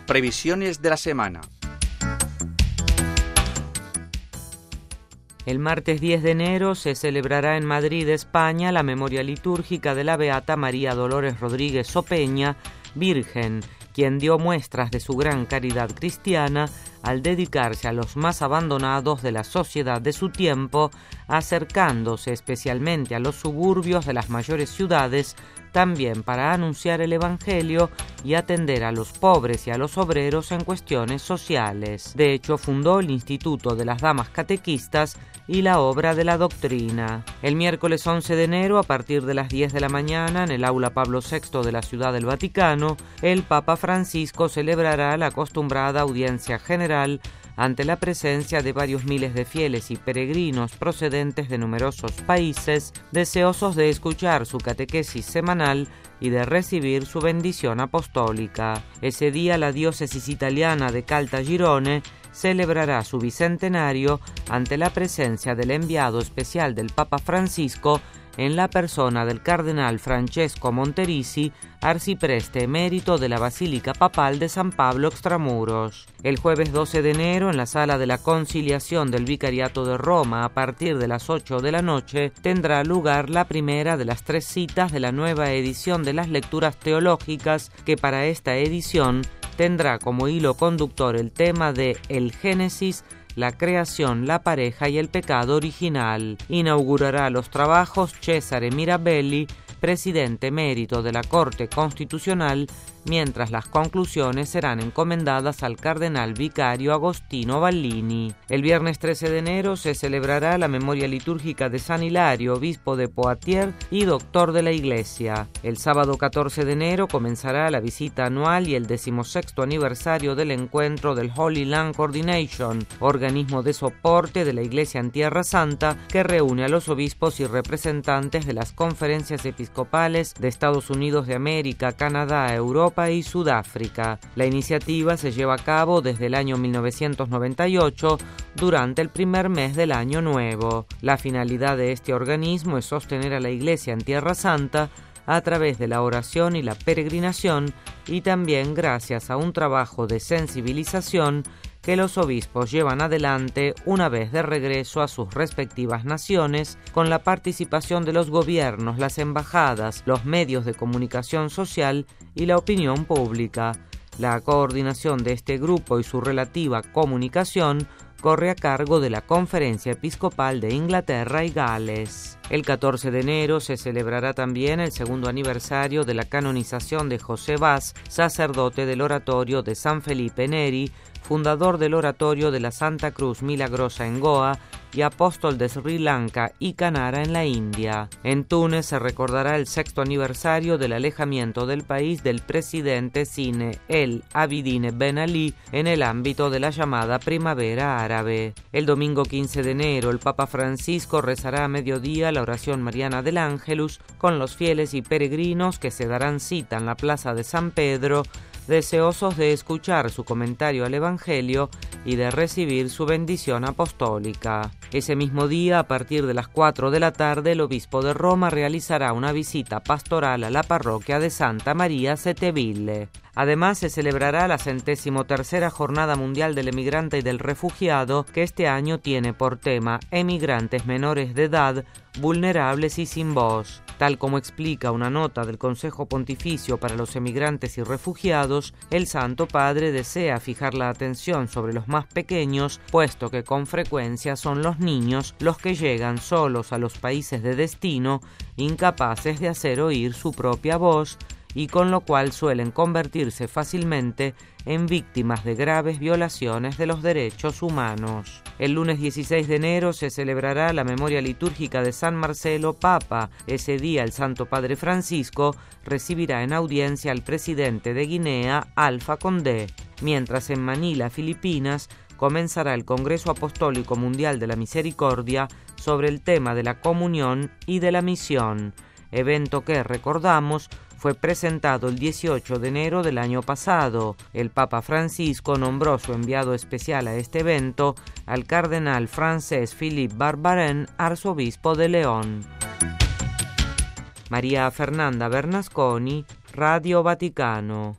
Previsiones de la semana. El martes 10 de enero se celebrará en Madrid, España, la memoria litúrgica de la beata María Dolores Rodríguez Opeña, virgen, quien dio muestras de su gran caridad cristiana al dedicarse a los más abandonados de la sociedad de su tiempo, acercándose especialmente a los suburbios de las mayores ciudades, también para anunciar el Evangelio y atender a los pobres y a los obreros en cuestiones sociales. De hecho, fundó el Instituto de las Damas Catequistas y la Obra de la Doctrina. El miércoles 11 de enero, a partir de las 10 de la mañana, en el Aula Pablo VI de la Ciudad del Vaticano, el Papa Francisco celebrará la acostumbrada audiencia general ante la presencia de varios miles de fieles y peregrinos procedentes de numerosos países, deseosos de escuchar su catequesis semanal y de recibir su bendición apostólica. Ese día la diócesis italiana de Caltagirone celebrará su bicentenario ante la presencia del enviado especial del Papa Francisco en la persona del cardenal Francesco Monterisi, arcipreste emérito de la Basílica Papal de San Pablo Extramuros. El jueves 12 de enero, en la Sala de la Conciliación del Vicariato de Roma, a partir de las 8 de la noche, tendrá lugar la primera de las 3 citas de la nueva edición de las lecturas teológicas, que para esta edición tendrá como hilo conductor el tema de el Génesis, la creación, la pareja y el pecado original. Inaugurará los trabajos Cesare Mirabelli, presidente emérito de la Corte Constitucional, mientras las conclusiones serán encomendadas al cardenal vicario Agostino Ballini. El viernes 13 de enero se celebrará la memoria litúrgica de San Hilario, obispo de Poitiers y doctor de la Iglesia. El sábado 14 de enero comenzará la visita anual y el 16º aniversario del encuentro del Holy Land Coordination, organismo de soporte de la Iglesia en Tierra Santa que reúne a los obispos y representantes de las conferencias episcopales de Estados Unidos de América, Canadá, Europa y Sudáfrica. La iniciativa se lleva a cabo desde el año 1998 durante el primer mes del año nuevo. La finalidad de este organismo es sostener a la Iglesia en Tierra Santa a través de la oración y la peregrinación, y también gracias a un trabajo de sensibilización que los obispos llevan adelante una vez de regreso a sus respectivas naciones, con la participación de los gobiernos, las embajadas, los medios de comunicación social y la opinión pública. La coordinación de este grupo y su relativa comunicación corre a cargo de la Conferencia Episcopal de Inglaterra y Gales. El 14 de enero se celebrará también el segundo aniversario de la canonización de José Bas, sacerdote del oratorio de San Felipe Neri, fundador del oratorio de la Santa Cruz Milagrosa en Goa y apóstol de Sri Lanka y Canara en la India. En Túnez se recordará el 6º aniversario del alejamiento del país del presidente Zine El Abidine Ben Ali en el ámbito de la llamada Primavera Árabe. El domingo 15 de enero el Papa Francisco rezará a mediodía la oración mariana del Ángelus con los fieles y peregrinos que se darán cita en la plaza de San Pedro, deseosos de escuchar su comentario al Evangelio y de recibir su bendición apostólica. Ese mismo día, a partir de las 4 de la tarde, el obispo de Roma realizará una visita pastoral a la parroquia de Santa María Seteville. Además, se celebrará la 63ª Jornada Mundial del Emigrante y del Refugiado, que este año tiene por tema Emigrantes menores de edad, vulnerables y sin voz. Tal como explica una nota del Consejo Pontificio para los Emigrantes y Refugiados, el Santo Padre desea fijar la atención sobre los más pequeños, puesto que con frecuencia son los niños los que llegan solos a los países de destino, incapaces de hacer oír su propia voz, y con lo cual suelen convertirse fácilmente en víctimas de graves violaciones de los derechos humanos. El lunes 16 de enero se celebrará la memoria litúrgica de San Marcelo Papa. Ese día el Santo Padre Francisco recibirá en audiencia al presidente de Guinea, Alpha Condé, mientras en Manila, Filipinas, comenzará el Congreso Apostólico Mundial de la Misericordia sobre el tema de la comunión y de la misión, evento que, recordamos, fue presentado el 18 de enero del año pasado. El Papa Francisco nombró su enviado especial a este evento al cardenal francés Philippe Barbarin, arzobispo de León. María Fernanda Bernasconi, Radio Vaticano.